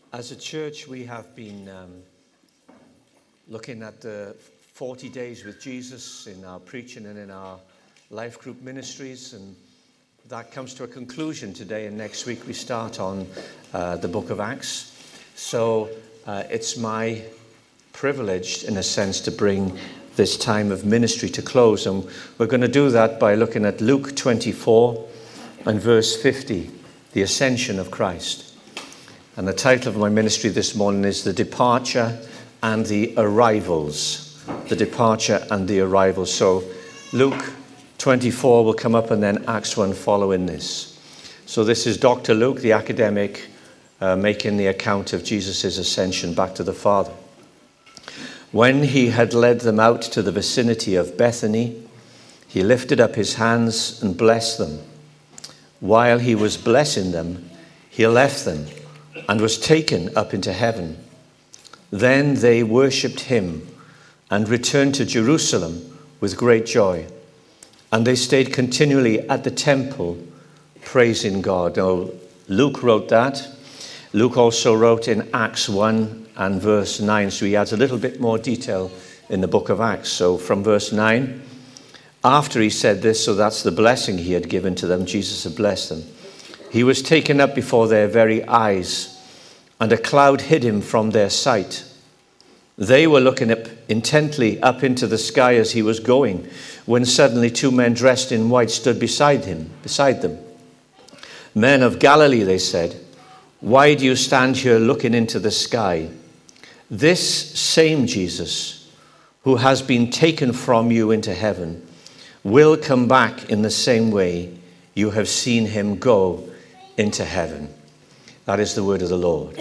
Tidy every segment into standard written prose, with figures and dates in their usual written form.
As a church, we have been looking at the 40 days with Jesus in our preaching and in our life group ministries, and that comes to a conclusion today, and next week we start on the book of Acts. So it's my privilege, in a sense, to bring this time of ministry to close, and we're going to do that by looking at Luke 24 and verse 50, the ascension of Christ. And the title of my ministry this morning is The Departure and the Arrivals. The Departure and the Arrivals. So Luke 24 will come up, and then Acts 1 following this. So this is Dr. Luke, the academic, making the account of Jesus' ascension back to the Father. When he had led them out to the vicinity of Bethany, he lifted up his hands and blessed them. While he was blessing them, he left them and was taken up into heaven. Then they worshipped him and returned to Jerusalem with great joy. And they stayed continually at the temple, praising God. Now, Luke wrote that. Luke also wrote in Acts 1 and verse 9. So he adds a little bit more detail in the book of Acts. So from verse 9, after he said this, so that's the blessing he had given to them, Jesus had blessed them. He was taken up before their very eyes, and a cloud hid him from their sight. They were looking up intently up into the sky as he was going, when suddenly two men dressed in white stood beside them. Men of Galilee, they said, why do you stand here looking into the sky? This same Jesus, who has been taken from you into heaven, will come back in the same way you have seen him go into heaven. That is the word of the Lord.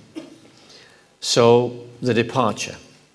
So, the departure.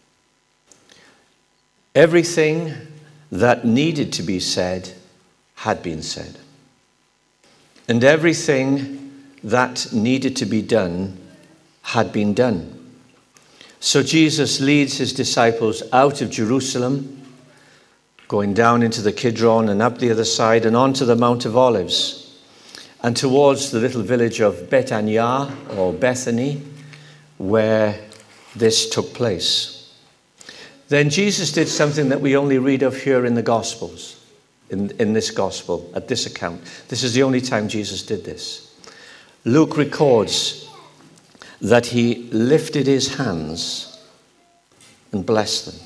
Everything that needed to be said had been said. And everything that needed to be done had been done. So Jesus leads his disciples out of Jerusalem, going down into the Kidron and up the other side and onto the Mount of Olives, and towards the little village of Bethania or Bethany, where this took place. Then Jesus did something that we only read of here in the Gospels, in this Gospel, at this account. This is the only time Jesus did this. Luke records that he lifted his hands and blessed them.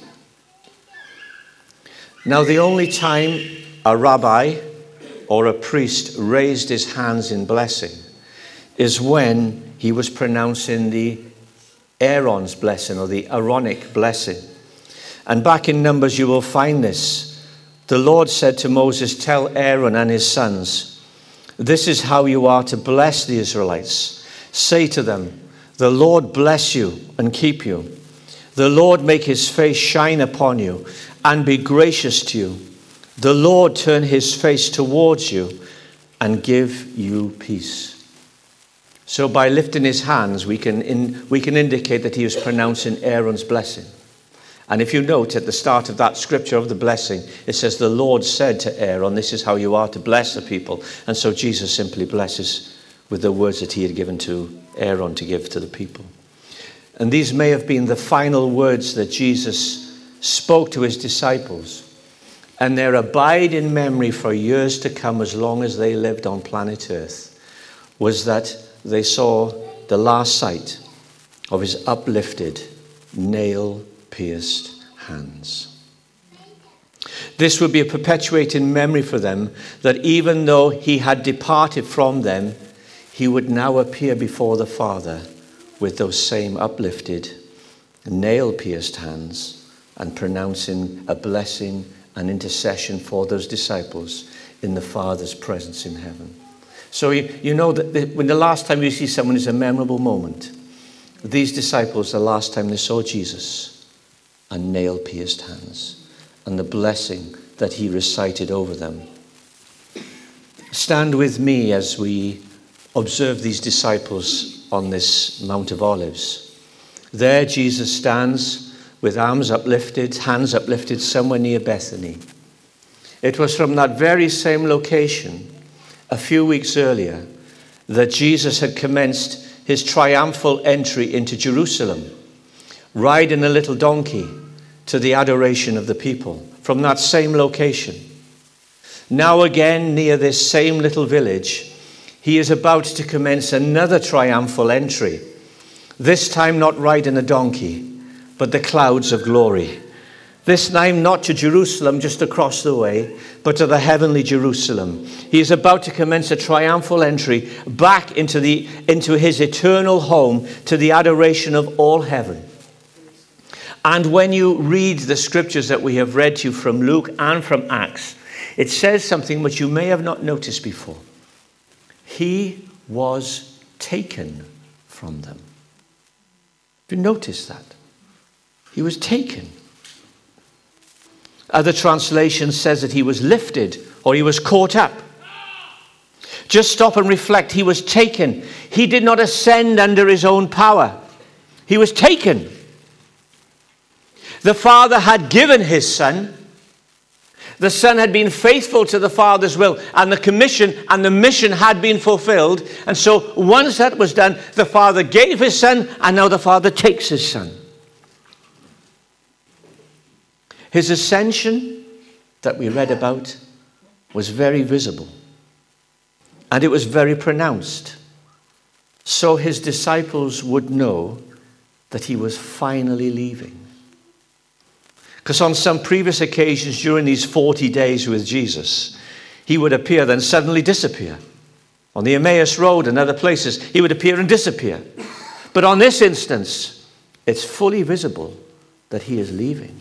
Now, the only time a rabbi or a priest raised his hands in blessing is when he was pronouncing the Aaron's blessing, or the Aaronic blessing. And back in Numbers you will find this. The Lord said to Moses, tell Aaron and his sons, this is how you are to bless the Israelites. Say to them, the Lord bless you and keep you. The Lord make his face shine upon you and be gracious to you. The Lord turn his face towards you and give you peace. So by lifting his hands, we can indicate that he was pronouncing Aaron's blessing. And if you note at the start of that scripture of the blessing, it says the Lord said to Aaron, this is how you are to bless the people. And so Jesus simply blesses with the words that he had given to Aaron to give to the people. And these may have been the final words that Jesus spoke to his disciples. And their abide in memory for years to come, as long as they lived on planet Earth, was that they saw the last sight of his uplifted, nail-pierced hands. This would be a perpetuating memory for them, that even though he had departed from them, he would now appear before the Father with those same uplifted, nail-pierced hands, and pronouncing a blessing and intercession for those disciples in the Father's presence in heaven. So you know that when the last time you see someone is a memorable moment, these disciples, the last time they saw Jesus, and nail-pierced hands, and the blessing that he recited over them. Stand with me as we observe these disciples on this Mount of Olives. There Jesus stands with arms uplifted, hands uplifted, somewhere near Bethany. It was from that very same location, a few weeks earlier, that Jesus had commenced his triumphal entry into Jerusalem, riding a little donkey to the adoration of the people from that same location. Now again, near this same little village, he is about to commence another triumphal entry, this time not riding a donkey, but the clouds of glory. This time not to Jerusalem just across the way, but to the heavenly Jerusalem. He is about to commence a triumphal entry back into his eternal home, to the adoration of all heaven. And when you read the scriptures that we have read to you from Luke and from Acts, it says something which you may have not noticed before. He was taken from them. Have you noticed that? He was taken. Other translations says that he was lifted or he was caught up. Just stop and reflect. He was taken. He did not ascend under his own power. He was taken. The Father had given his Son. The Son had been faithful to the Father's will, and the commission and the mission had been fulfilled. And so once that was done, the Father gave his Son, and now the Father takes his Son. His ascension that we read about was very visible, and it was very pronounced. So his disciples would know that he was finally leaving. Because on some previous occasions during these 40 days with Jesus, he would appear, then suddenly disappear. On the Emmaus Road and other places, he would appear and disappear. But on this instance, it's fully visible that he is leaving.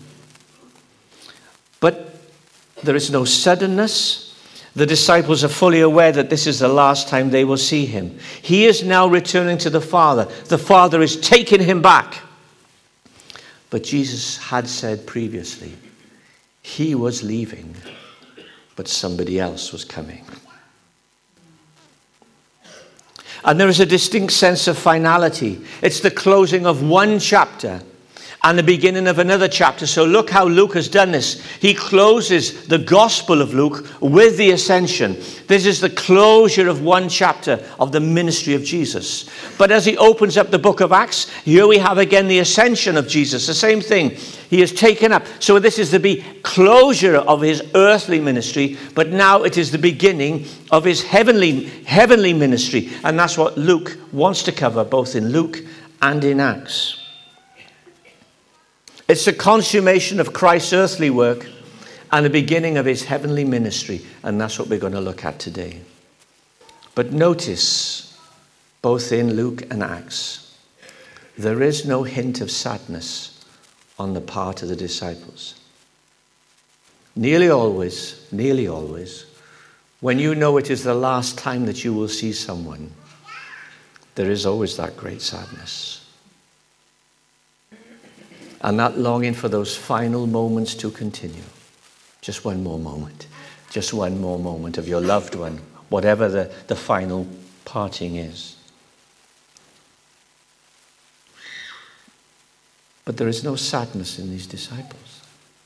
But there is no suddenness. The disciples are fully aware that this is the last time they will see him. He is now returning to the Father. The Father is taking him back. But Jesus had said previously, he was leaving, but somebody else was coming. And there is a distinct sense of finality. It's the closing of one chapter and the beginning of another chapter. So look how Luke has done this. He closes the Gospel of Luke with the ascension. This is the closure of one chapter of the ministry of Jesus. But as he opens up the book of Acts, here we have again the ascension of Jesus. The same thing. He is taken up. So this is the closure of his earthly ministry, but now it is the beginning of his heavenly ministry. And that's what Luke wants to cover, both in Luke and in Acts. It's the consummation of Christ's earthly work and the beginning of his heavenly ministry. And that's what we're going to look at today. But notice, both in Luke and Acts, there is no hint of sadness on the part of the disciples. Nearly always, when you know it is the last time that you will see someone, there is always that great sadness. And that longing for those final moments to continue. Just one more moment. Just one more moment of your loved one, whatever the final parting is. But there is no sadness in these disciples.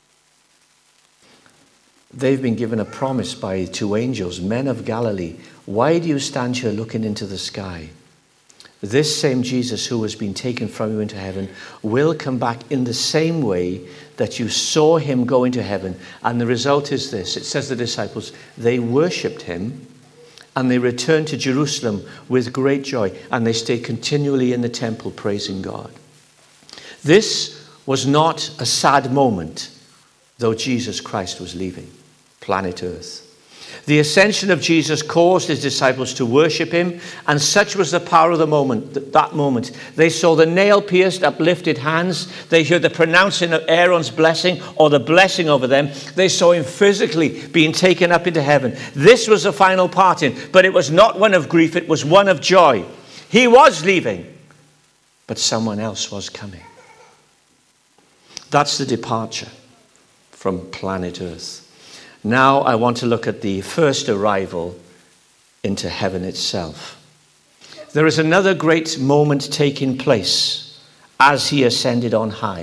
They've been given a promise by two angels, men of Galilee. Why do you stand here looking into the sky? This same Jesus who has been taken from you into heaven will come back in the same way that you saw him go into heaven. And the result is this. It says the disciples, they worshipped him and they returned to Jerusalem with great joy. And they stayed continually in the temple praising God. This was not a sad moment, though Jesus Christ was leaving planet Earth. The ascension of Jesus caused his disciples to worship him, and such was the power of the moment, that moment. They saw the nail-pierced, uplifted hands. They heard the pronouncing of Aaron's blessing, or the blessing over them. They saw him physically being taken up into heaven. This was the final parting, but it was not one of grief, it was one of joy. He was leaving, but someone else was coming. That's the departure from planet Earth. Now I want to look at the first arrival into heaven itself. There is another great moment taking place as he ascended on high.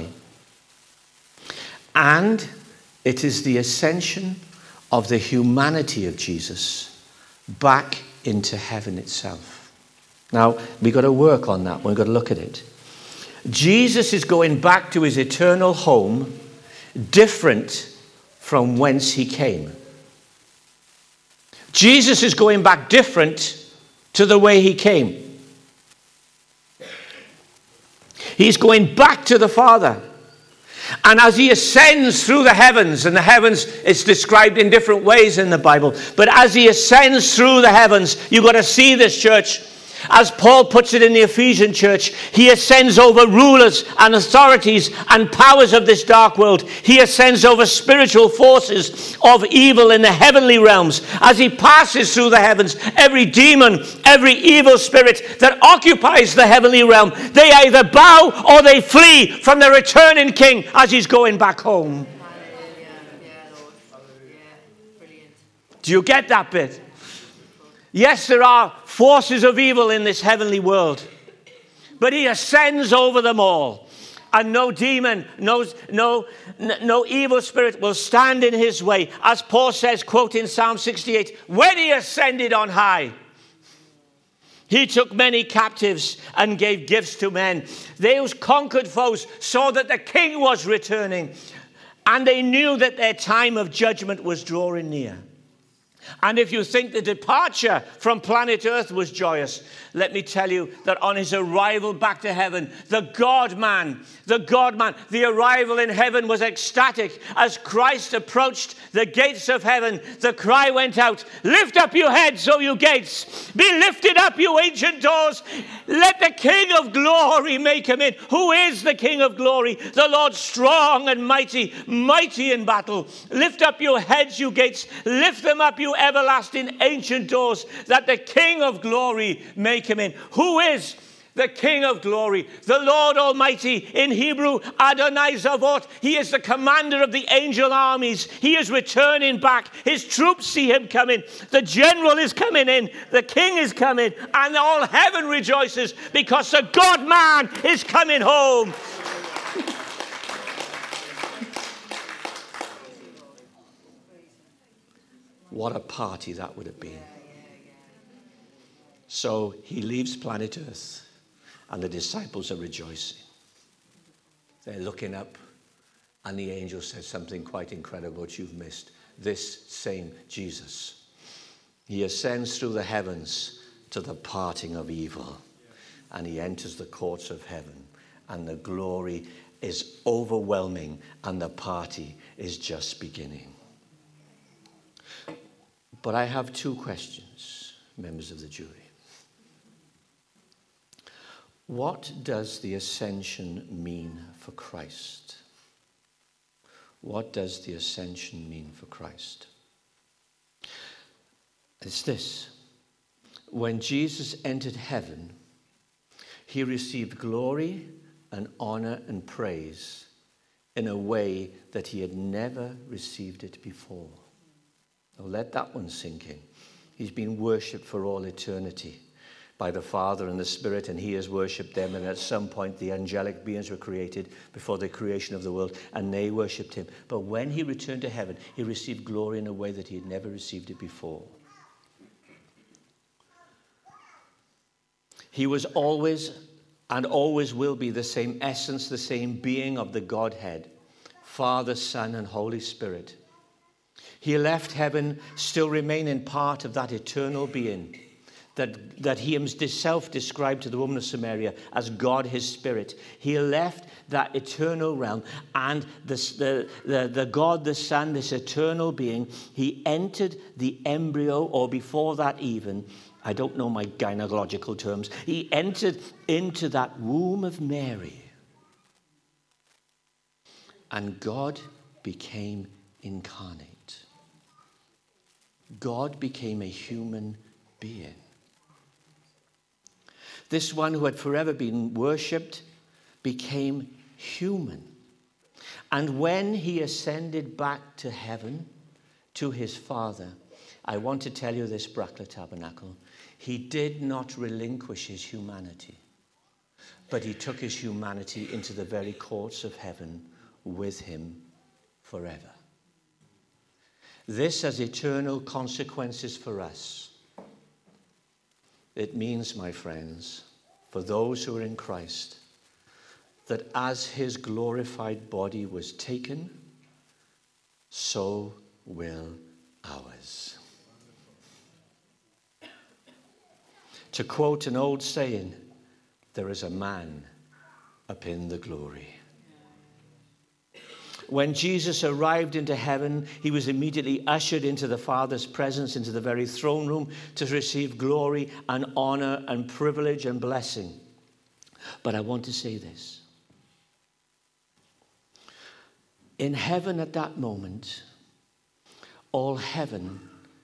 And it is the ascension of the humanity of Jesus back into heaven itself. Now, we've got to work on that. We've got to look at it. Jesus is going back to his eternal home, different from whence he came. Jesus is going back different to the way he came. He's going back to the Father. And as he ascends through the heavens, and the heavens is described in different ways in the Bible, but as he ascends through the heavens, you've got to see this, church. As Paul puts it in the Ephesian church, he ascends over rulers and authorities and powers of this dark world. He ascends over spiritual forces of evil in the heavenly realms. As he passes through the heavens, every demon, every evil spirit that occupies the heavenly realm, they either bow or they flee from the returning king as he's going back home. Do you get that bit? Yes, there are forces of evil in this heavenly world, but he ascends over them all, and no demon, no evil spirit will stand in his way. As Paul says, quoting Psalm 68, when he ascended on high, he took many captives and gave gifts to men. Those conquered foes saw that the king was returning, and they knew that their time of judgment was drawing near. And if you think the departure from planet Earth was joyous, let me tell you that on his arrival back to heaven, the God-man, the arrival in heaven was ecstatic. As Christ approached the gates of heaven, the cry went out, lift up your heads, O you gates. Be lifted up, you ancient doors. Let the King of glory make him in. Who is the King of glory? The Lord strong and mighty, mighty in battle. Lift up your heads, you gates. Lift them up, you everlasting ancient doors, that the King of glory make him in. Who is the King of glory? The Lord Almighty, in Hebrew, Adonai Zavot. He is the commander of the angel armies. He is returning back. His troops see him coming. The general is coming in. The king is coming. And all heaven rejoices because the God-man is coming home. What a party that would have been. So he leaves planet Earth, and the disciples are rejoicing. They're looking up, and the angel says something quite incredible which you've missed. This same Jesus, he ascends through the heavens to the parting of evil, and he enters the courts of heaven, and the glory is overwhelming, and the party is just beginning. But I have two questions, members of the jury. What does the ascension mean for Christ? What does the ascension mean for Christ? It's this. When Jesus entered heaven, he received glory and honor and praise in a way that he had never received it before. Now let that one sink in. He's been worshipped for all eternity by the Father and the Spirit, and he has worshipped them. And at some point, the angelic beings were created before the creation of the world, and they worshipped him. But when he returned to heaven, he received glory in a way that he had never received it before. He was always and always will be the same essence, the same being of the Godhead, Father, Son, and Holy Spirit. He left heaven still remaining part of that eternal being that he himself described to the woman of Samaria as God, his Spirit. He left that eternal realm, and the God, the Son, this eternal being, he entered the embryo, or before that even, I don't know my gynecological terms, he entered into that womb of Mary. And God became incarnate. God became a human being. This one who had forever been worshipped became human. And when he ascended back to heaven, to his Father, I want to tell you this, Brackler Tabernacle, he did not relinquish his humanity, but he took his humanity into the very courts of heaven with him forever. This has eternal consequences for us. It means, my friends, for those who are in Christ, that as his glorified body was taken, so will ours. To quote an old saying, there is a man up in the glory. When Jesus arrived into heaven, he was immediately ushered into the Father's presence, into the very throne room, to receive glory and honor and privilege and blessing. But I want to say this. In heaven at that moment, all heaven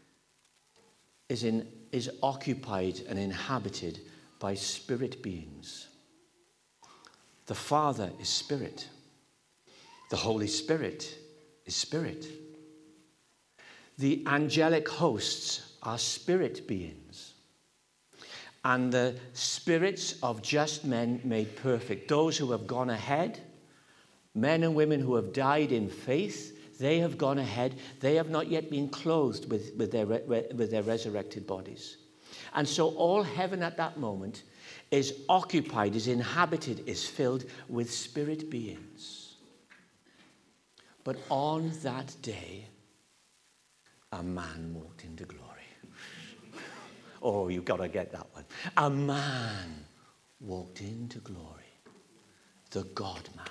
is occupied and inhabited by spirit beings. The Father is spirit. The Holy Spirit is spirit. The angelic hosts are spirit beings. And the spirits of just men made perfect, those who have gone ahead, men and women who have died in faith, they have gone ahead. They have not yet been clothed with their resurrected bodies. And so all heaven at that moment is occupied, is inhabited, is filled with spirit beings. But on that day, a man walked into glory. Oh, you've got to get that one. A man walked into glory. The God-man.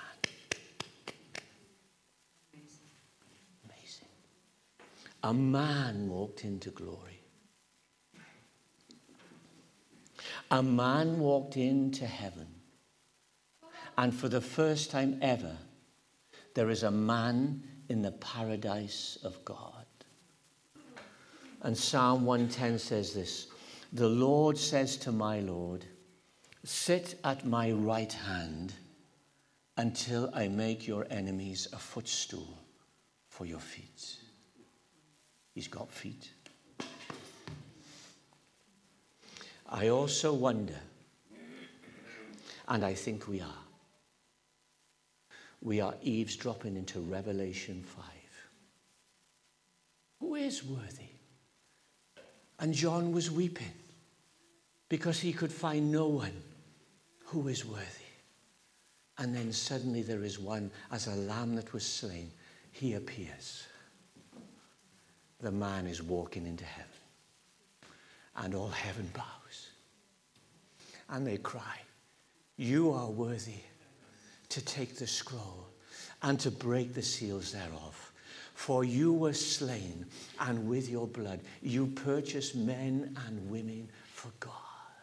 Amazing. A man walked into glory. A man walked into heaven. And for the first time ever, there is a man in the paradise of God. And Psalm 110 says this, the Lord says to my Lord, sit at my right hand until I make your enemies a footstool for your feet. He's got feet. I also wonder, and I think we are eavesdropping into Revelation 5. Who is worthy? And John was weeping because he could find no one who is worthy. And then suddenly there is one, as a lamb that was slain, he appears. The man is walking into heaven. And all heaven bows. And they cry, you are worthy to take the scroll and to break the seals thereof. For you were slain, and with your blood you purchased men and women for God.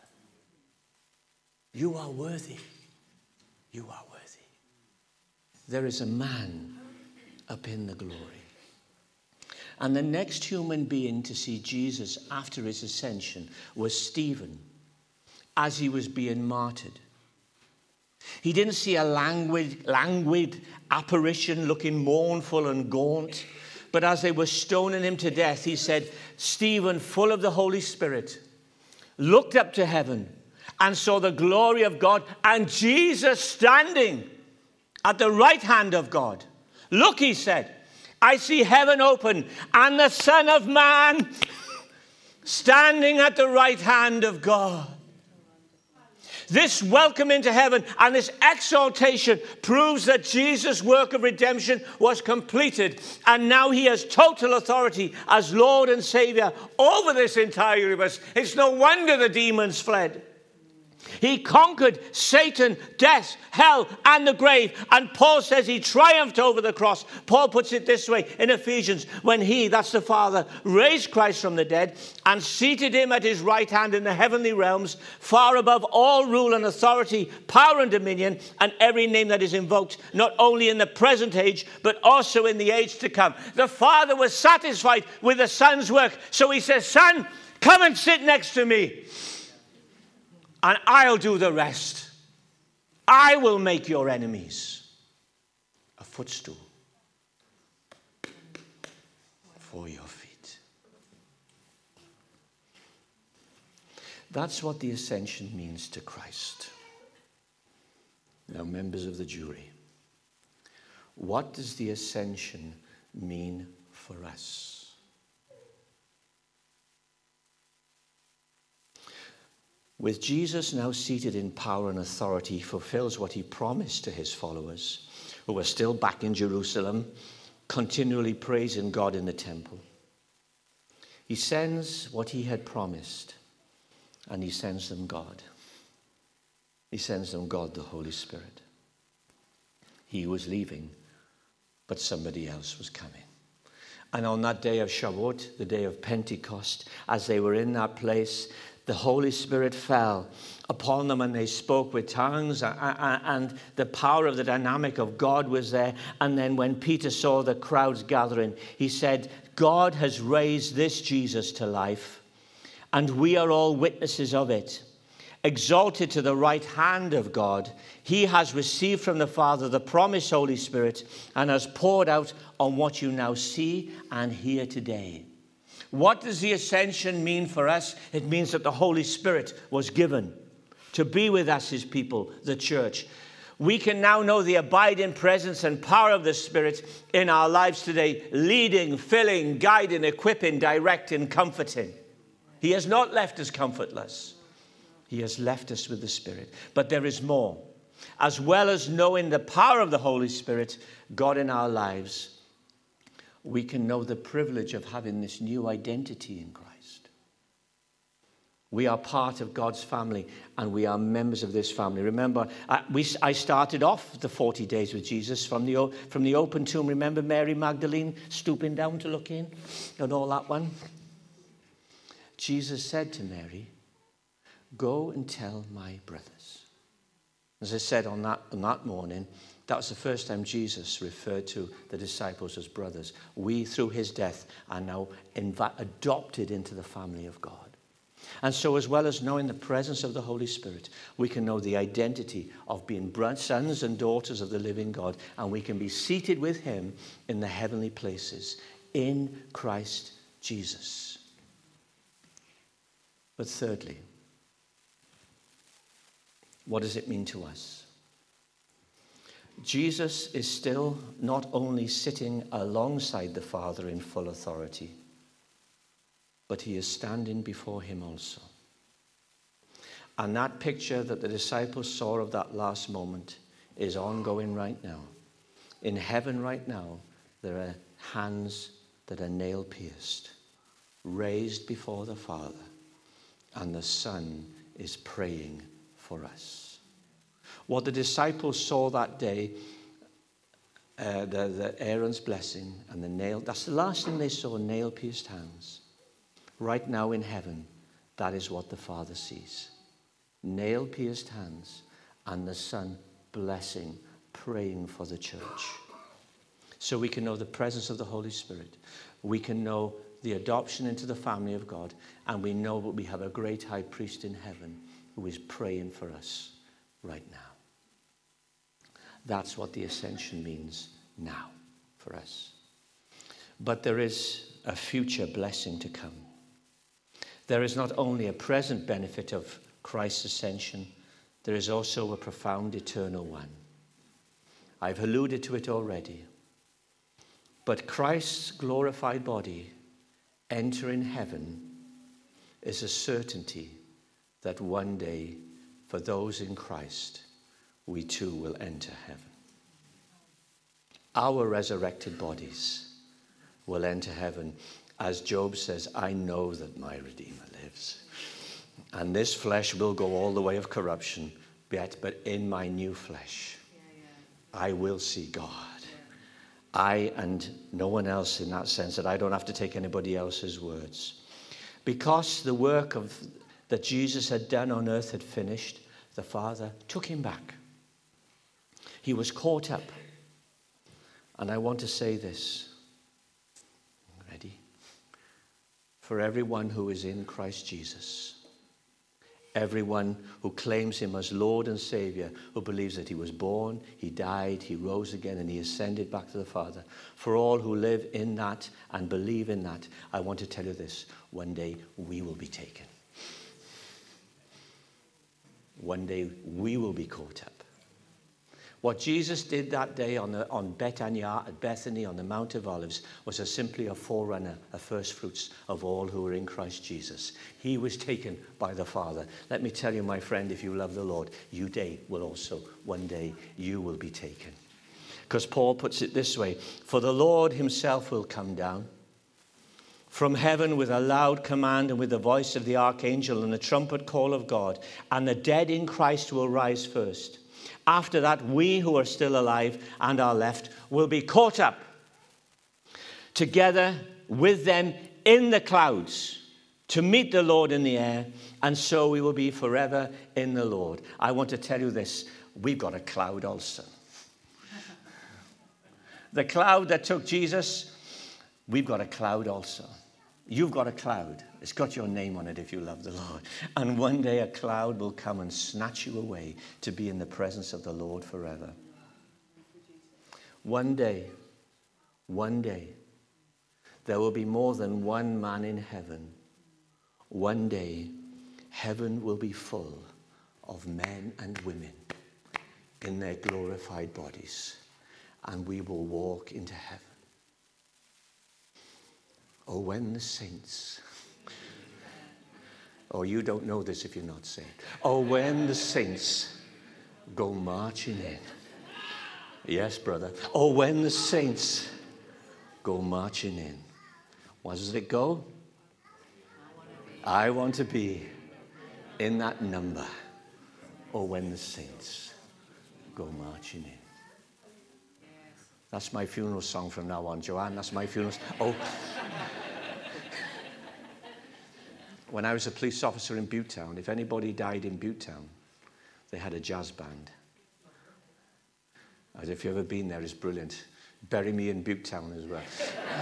You are worthy. You are worthy. There is a man up in the glory. And the next human being to see Jesus after his ascension was Stephen, as he was being martyred. He didn't see a languid apparition looking mournful and gaunt. But as they were stoning him to death, he said, Stephen, full of the Holy Spirit, looked up to heaven and saw the glory of God and Jesus standing at the right hand of God. Look, he said, I see heaven open and the Son of Man standing at the right hand of God. This welcome into heaven and this exaltation proves that Jesus' work of redemption was completed. And now he has total authority as Lord and Savior over this entire universe. It's no wonder the demons fled. He conquered Satan, death, hell, and the grave. And Paul says he triumphed over the cross. Paul puts it this way in Ephesians, when he, that's the Father, raised Christ from the dead and seated him at his right hand in the heavenly realms, far above all rule and authority, power and dominion, and every name that is invoked, not only in the present age, but also in the age to come. The Father was satisfied with the Son's work. So he says, Son, come and sit next to me. And I'll do the rest. I will make your enemies a footstool for your feet. That's what the ascension means to Christ. Now, members of the jury, what does the ascension mean for us? With Jesus now seated in power and authority, he fulfills what he promised to his followers, who were still back in Jerusalem, continually praising God in the temple. He sends what he had promised, and he sends them God. He sends them God, the Holy Spirit. He was leaving, but somebody else was coming. And on that day of Shavuot, the day of Pentecost, as they were in that place, the Holy Spirit fell upon them and they spoke with tongues, and the power of the dynamic of God was there. And then when Peter saw the crowds gathering, he said, God has raised this Jesus to life, and we are all witnesses of it. Exalted to the right hand of God, he has received from the Father the promised Holy Spirit and has poured out on what you now see and hear today. What does the ascension mean for us? It means that the Holy Spirit was given to be with us, his people, the church. We can now know the abiding presence and power of the Spirit in our lives today, leading, filling, guiding, equipping, directing, comforting. He has not left us comfortless. He has left us with the Spirit. But there is more. As well as knowing the power of the Holy Spirit, God in our lives, we can know the privilege of having this new identity in Christ. We are part of God's family, and we are members of this family. Remember, I started off the 40 days with Jesus from the open tomb. Remember Mary Magdalene stooping down to look in and all that one? Jesus said to Mary, go and tell my brothers. As I said on that morning, that was the first time Jesus referred to the disciples as brothers. We, through his death, are now adopted into the family of God. And so, as well as knowing the presence of the Holy Spirit, we can know the identity of being sons and daughters of the living God, and we can be seated with him in the heavenly places in Christ Jesus. But thirdly, what does it mean to us? Jesus is still not only sitting alongside the Father in full authority, but he is standing before him also. And that picture that the disciples saw of that last moment is ongoing right now. In heaven right now, there are hands that are nail-pierced, raised before the Father, and the Son is praying for us. What the disciples saw that day, the Aaron's blessing and the nail, that's the last thing they saw, nail-pierced hands. Right now in heaven, that is what the Father sees. Nail-pierced hands and the Son blessing, praying for the church. So we can know the presence of the Holy Spirit. We can know the adoption into the family of God. And we know that we have a great high priest in heaven who is praying for us right now. That's what the ascension means now for us. But there is a future blessing to come. There is not only a present benefit of Christ's ascension, there is also a profound eternal one. I've alluded to it already. But Christ's glorified body entering heaven is a certainty that one day, for those in Christ, we too will enter heaven. Our resurrected bodies will enter heaven. As Job says, I know that my Redeemer lives. And this flesh will go all the way of corruption, but in my new flesh, I will see God. I and no one else, in that sense, that I don't have to take anybody else's words. Because the work that Jesus had done on earth had finished, the Father took him back. He was caught up. And I want to say this. Ready? For everyone who is in Christ Jesus, everyone who claims him as Lord and Savior, who believes that he was born, he died, he rose again, and he ascended back to the Father. For all who live in that and believe in that, I want to tell you this. One day we will be taken. One day we will be caught up. What Jesus did that day on Betania at Bethany on the Mount of Olives was simply a forerunner, a first fruits of all who are in Christ Jesus. He was taken by the Father. Let me tell you, my friend, if you love the Lord, one day you will be taken. Because Paul puts it this way, for the Lord himself will come down from heaven with a loud command and with the voice of the archangel and the trumpet call of God, and the dead in Christ will rise first. After that, we who are still alive and are left will be caught up together with them in the clouds to meet the Lord in the air, and so we will be forever in the Lord. I want to tell you this, we've got a cloud also. The cloud that took Jesus, we've got a cloud also. You've got a cloud. It's got your name on it if you love the Lord. And one day a cloud will come and snatch you away to be in the presence of the Lord forever. One day, there will be more than one man in heaven. One day, heaven will be full of men and women in their glorified bodies. And we will walk into heaven. Oh, when the saints... Oh, you don't know this if you're not saved. Oh, when the saints go marching in. Yes, brother. Oh, when the saints go marching in. What does it go? I want to be in that number. Oh, when the saints go marching in. That's my funeral song from now on, Joanne. That's my funeral song. Oh. When I was a police officer in Butetown, if anybody died in Butetown, they had a jazz band. As if you've ever been there, it's brilliant. Bury me in Butetown as well.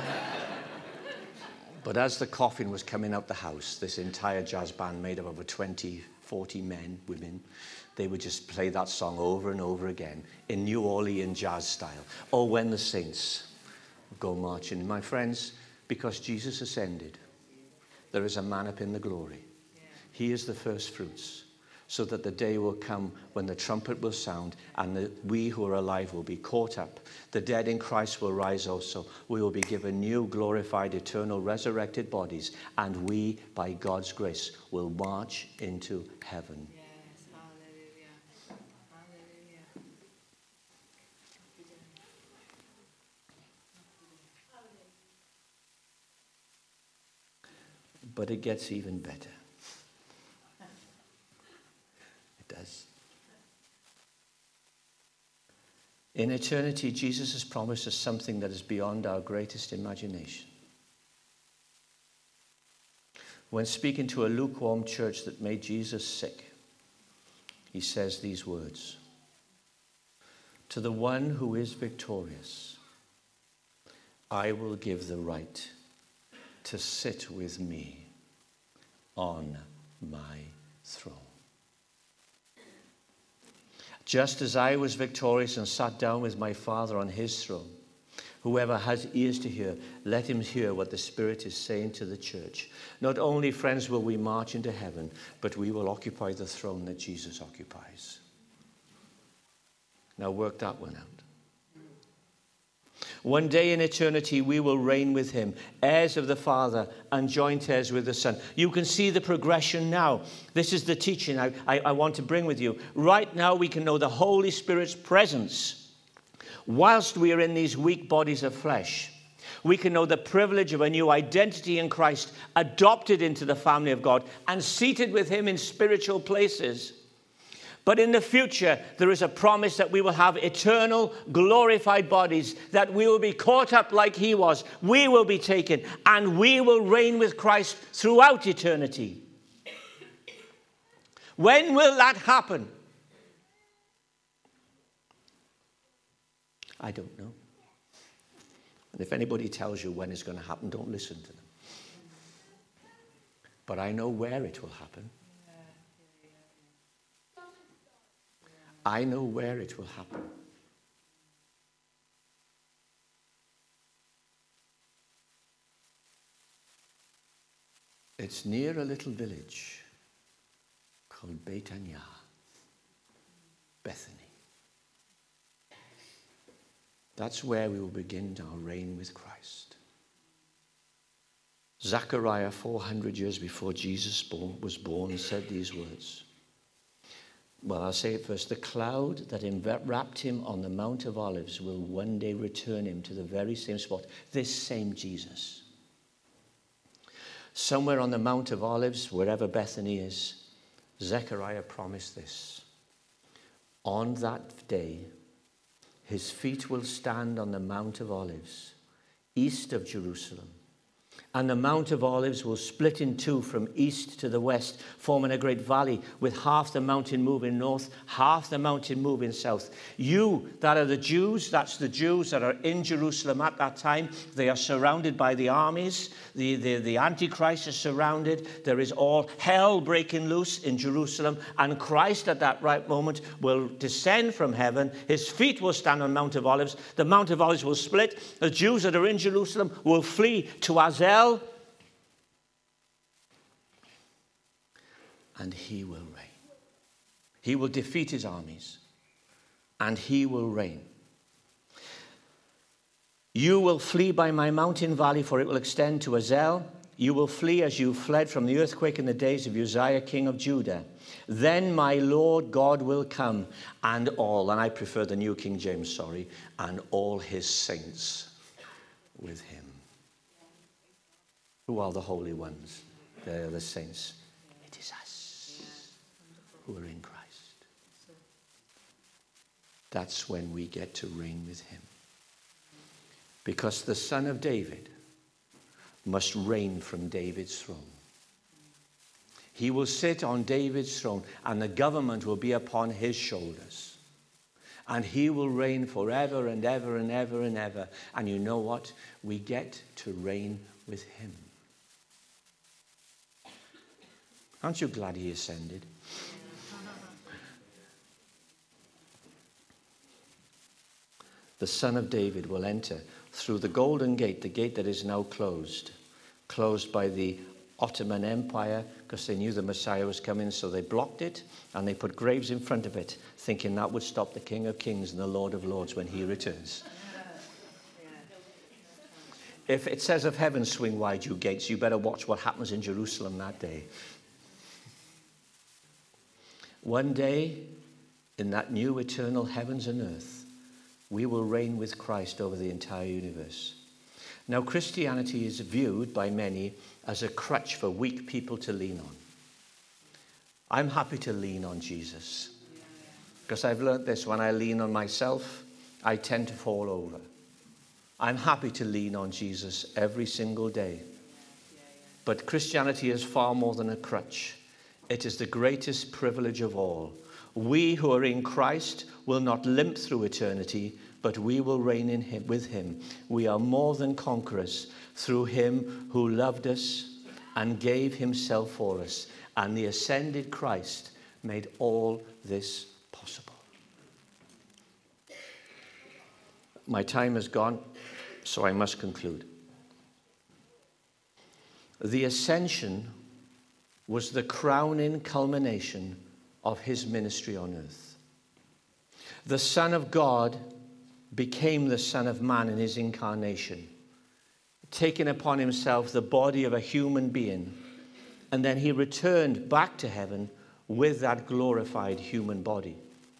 But as the coffin was coming out the house, this entire jazz band made up of over 20, 40 men, women, they would just play that song over and over again in New Orleans jazz style. Oh, when the saints go marching. My friends, because Jesus ascended, there is a man up in the glory. He is the first fruits, so that the day will come when the trumpet will sound and we who are alive will be caught up. The dead in Christ will rise also. We will be given new, glorified, eternal, resurrected bodies, and we, by God's grace, will march into heaven. Yes, hallelujah. Hallelujah. But it gets even better. It does. In eternity, Jesus has promised us something that is beyond our greatest imagination. When speaking to a lukewarm church that made Jesus sick, he says these words, "To the one who is victorious, I will give the right to sit with me on my throne. Just as I was victorious and sat down with my Father on his throne, whoever has ears to hear, let him hear what the Spirit is saying to the church." Not only, friends, will we march into heaven, but we will occupy the throne that Jesus occupies. Now work that one out. One day in eternity, we will reign with him, heirs of the Father and joint heirs with the Son. You can see the progression now. This is the teaching I want to bring with you. Right now, we can know the Holy Spirit's presence whilst we are in these weak bodies of flesh. We can know the privilege of a new identity in Christ, adopted into the family of God and seated with him in spiritual places. But in the future, there is a promise that we will have eternal, glorified bodies, that we will be caught up like he was. We will be taken, and we will reign with Christ throughout eternity. When will that happen? I don't know. And if anybody tells you when it's going to happen, don't listen to them. But I know where it will happen. I know where it will happen. It's near a little village called Betania, Bethany. That's where we will begin our reign with Christ. Zechariah, 400 years before Jesus was born, said these words. Well, I'll say it first. The cloud that wrapped him on the Mount of Olives will one day return him to the very same spot. This same Jesus. Somewhere on the Mount of Olives, wherever Bethany is, Zechariah promised this. On that day, his feet will stand on the Mount of Olives, east of Jerusalem. And the Mount of Olives will split in two from east to the west, forming a great valley with half the mountain moving north, half the mountain moving south. You that are the Jews, that's the Jews that are in Jerusalem at that time. They are surrounded by the armies. The Antichrist is surrounded. There is all hell breaking loose in Jerusalem. And Christ at that right moment will descend from heaven. His feet will stand on Mount of Olives. The Mount of Olives will split. The Jews that are in Jerusalem will flee to Azel. And he will reign. He will defeat his armies. And he will reign. You will flee by my mountain valley, for it will extend to Azel. You will flee as you fled from the earthquake in the days of Uzziah, king of Judah. Then my Lord God will come, and I prefer the New King James, and all his saints with him. Who are the holy ones? They are the saints. It is us who are in Christ. That's when we get to reign with him. Because the Son of David must reign from David's throne. He will sit on David's throne, and the government will be upon his shoulders. And he will reign forever and ever and ever and ever. And you know what? We get to reign with him. Aren't you glad he ascended? The Son of David will enter through the Golden Gate, the gate that is now closed by the Ottoman Empire, because they knew the Messiah was coming, so they blocked it, and they put graves in front of it, thinking that would stop the King of Kings and the Lord of Lords when he returns. If it says of heaven, swing wide, you gates, you better watch what happens in Jerusalem that day. One day, in that new eternal heavens and earth, we will reign with Christ over the entire universe. Now, Christianity is viewed by many as a crutch for weak people to lean on. I'm happy to lean on Jesus, because I've learned this: when I lean on myself, I tend to fall over. I'm happy to lean on Jesus every single day. But Christianity is far more than a crutch. It is the greatest privilege of all. We who are in Christ will not limp through eternity, but we will reign in him, with him. We are more than conquerors through him who loved us and gave himself for us. And the ascended Christ made all this possible. My time has gone, so I must conclude. The ascension was the crowning culmination of his ministry on earth. The Son of God became the Son of Man in his incarnation, taking upon himself the body of a human being, and then he returned back to heaven with that glorified human body.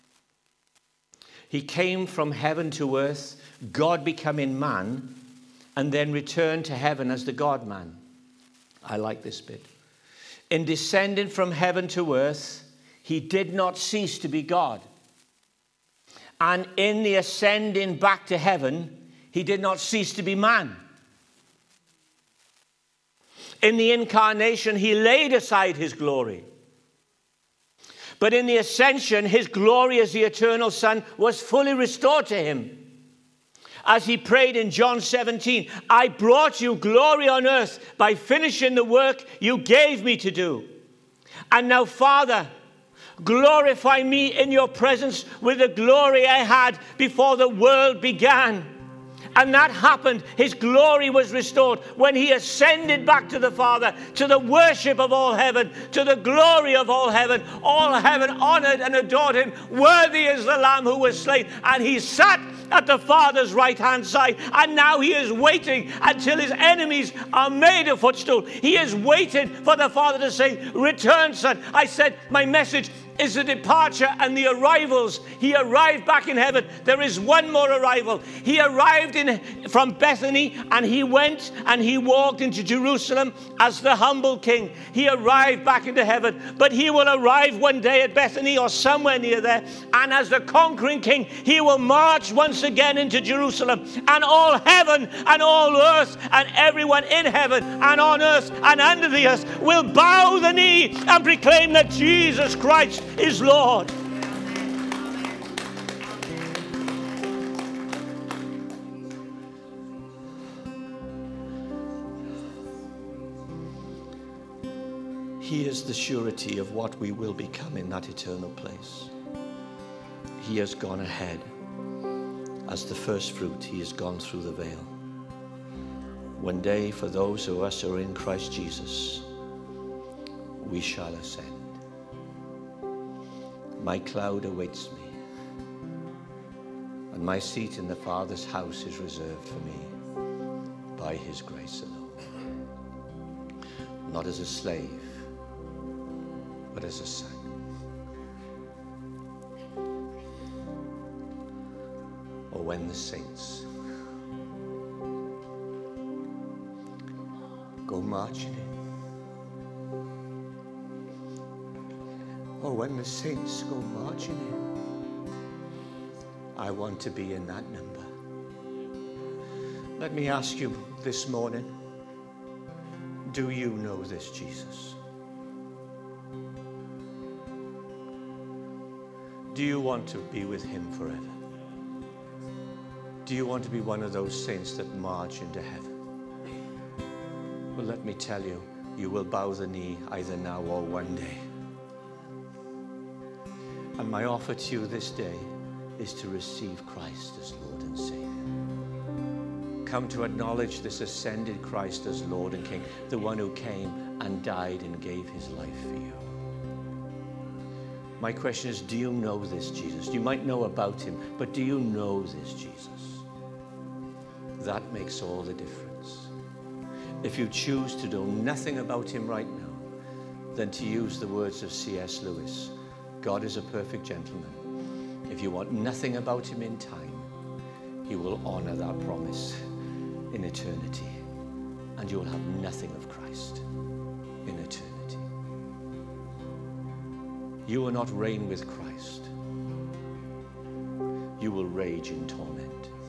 He came from heaven to earth, God becoming man, and then returned to heaven as the God-man. I like this bit. In descending from heaven to earth, he did not cease to be God. And in the ascending back to heaven, he did not cease to be man. In the incarnation, he laid aside his glory. But in the ascension, his glory as the eternal Son was fully restored to him. As he prayed in John 17, I brought you glory on earth by finishing the work you gave me to do. And now, Father, glorify me in your presence with the glory I had before the world began. And that happened. His glory was restored when he ascended back to the Father, to the worship of all heaven, to the glory of all heaven. All heaven honored and adored him. Worthy is the Lamb who was slain. And he sat at the Father's right-hand side. And now he is waiting until his enemies are made a footstool. He is waiting for the Father to say, return, son. I said my message is the departure and the arrivals. He arrived back in heaven. There is one more arrival. He arrived from Bethany, and he went and he walked into Jerusalem as the humble king. He arrived back into heaven, but he will arrive one day at Bethany or somewhere near there, and as the conquering king, he will march once again into Jerusalem, and all heaven and all earth and everyone in heaven and on earth and under the earth will bow the knee and proclaim that Jesus Christ is Lord. He is the surety of what we will become in that eternal place. He has gone ahead. As the first fruit, he has gone through the veil. One day, for those of us who are in Christ Jesus, we shall ascend. My cloud awaits me, and my seat in the Father's house is reserved for me by his grace alone. Not as a slave, but as a son. Or when the saints go marching in. Or when the saints go marching in. I want to be in that number. Let me ask you this morning, do you know this Jesus? Do you want to be with him forever? Do you want to be one of those saints that march into heaven? Well, let me tell you, you will bow the knee either now or one day. And my offer to you this day is to receive Christ as Lord and Savior. Come to acknowledge this ascended Christ as Lord and King, the one who came and died and gave his life for you. My question is, do you know this Jesus? You might know about him, but do you know this Jesus? That makes all the difference. If you choose to know nothing about him right now, then to use the words of C.S. Lewis, God is a perfect gentleman. If you want nothing about him in time, he will honor that promise in eternity, and you will have nothing of Christ in eternity. You will not reign with Christ. You will rage in torment.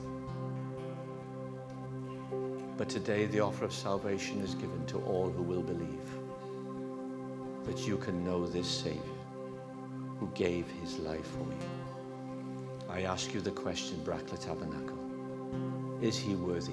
But today the offer of salvation is given to all who will believe, that you can know this Savior who gave his life for you. I ask you the question, Bracklet Tabernacle, is he worthy?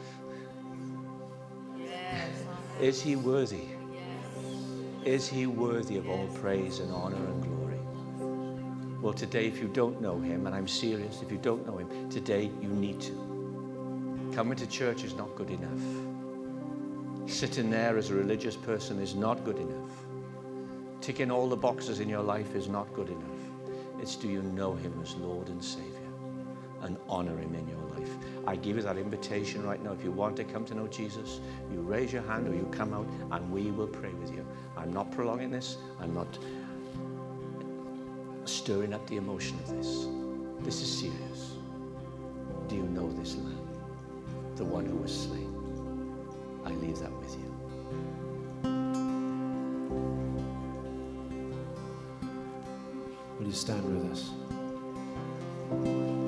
Yes. Is he worthy? Yes. Is he worthy of all praise and honor and glory? Well, today, if you don't know him, and I'm serious, if you don't know him, today you need to. Coming to church is not good enough. Sitting there as a religious person is not good enough. Ticking all the boxes in your life is not good enough. It's, do you know him as Lord and Savior and honor him in your life? I give you that invitation right now. If you want to come to know Jesus, you raise your hand or you come out and we will pray with you. I'm not prolonging this. I'm not stirring up the emotion of this. This is serious. Do you know this Lamb? The one who was slain. I leave that with you. Will you stand with us?